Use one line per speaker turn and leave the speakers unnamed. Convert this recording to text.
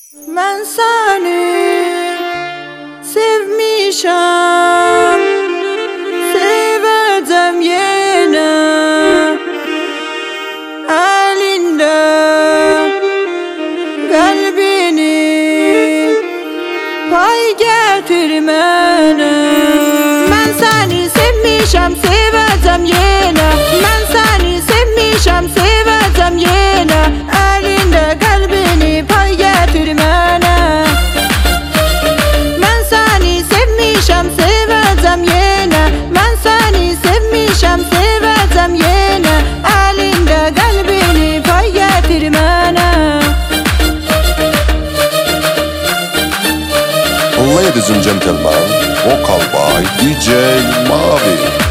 Ben seni sevmişəm, sevəcəm yenə. Əlində qəlbini pay gətir mənə. Mən səni sevmişəm, sevəcəm yenə. Mən səni sevmişəm, sevəcəm yenə. Əlində qəlbini pay gətir mənə. Mən səni sevmişəm, sevəcəm yenə. Mən səni sevmişəm, sevəcəm yenə. Əlində qəlbini pay gətir mənə.
Ladies and gentlemen, vocal by DJ Mavi.